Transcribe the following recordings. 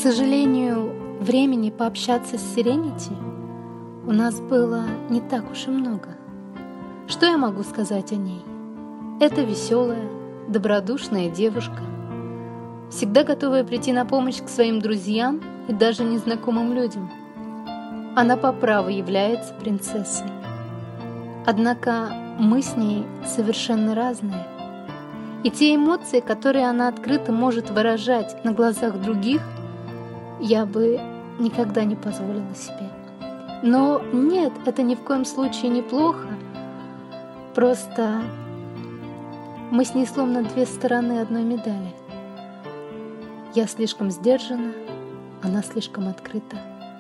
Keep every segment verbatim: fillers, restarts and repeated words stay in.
сожалению, времени пообщаться с Сиренити у нас было не так уж и много. Что я могу сказать о ней? Это веселая, добродушная девушка, всегда готовая прийти на помощь к своим друзьям и даже незнакомым людям. Она по праву является принцессой. Однако мы с ней совершенно разные. И те эмоции, которые она открыто может выражать на глазах других, я бы никогда не позволила себе. Но нет, это ни в коем случае не плохо. Просто мы с ней словно две стороны одной медали. Я слишком сдержана, она слишком открыта.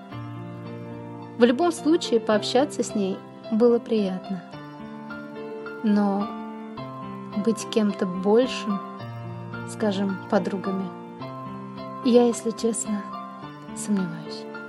В любом случае, пообщаться с ней было приятно. Но быть кем-то большим, скажем, подругами, я, если честно, сомневаюсь.